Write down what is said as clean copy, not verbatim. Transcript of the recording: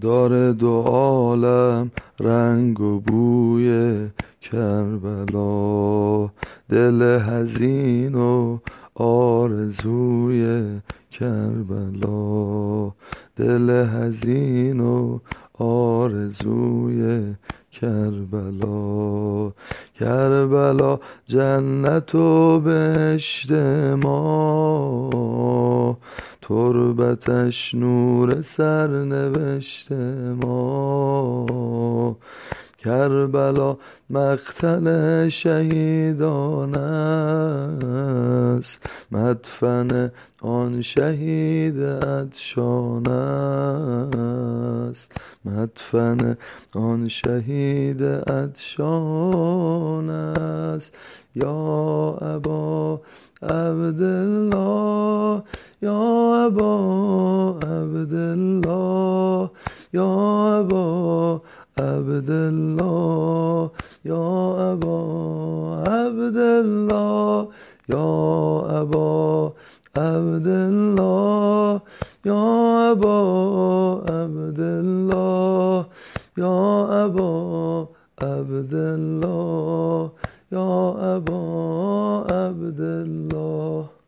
داره دو عالم رنگ و بوی کربلا، دل حزین و آرزوی کربلا، دل حزین و آرزوی کربلا. کربلا جنت و بهشت ما، تربتش نور سرنوشت ما. کربلا مقتل شهیدان است، مدفن آن شهید عطشان است، مدفن آن شهید عطشان است. یا ابا عبدالله، یا ابا عبدالله، یا ابا عبدالله، یا ابا عبدالله، یا ابا عبدالله، یا ابا عبدالله، یا ابا عبدالله، یا ابا عبدالله.